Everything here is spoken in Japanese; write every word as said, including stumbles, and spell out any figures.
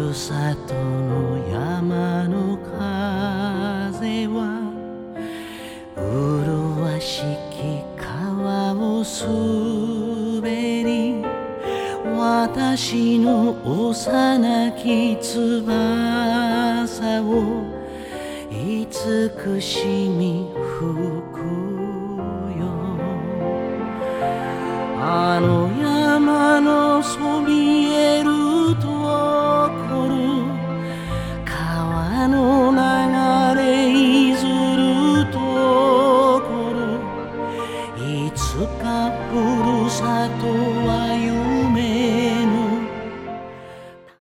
るさとの山の風は麗しき川を滑り、私の幼き翼を慈しみ吹く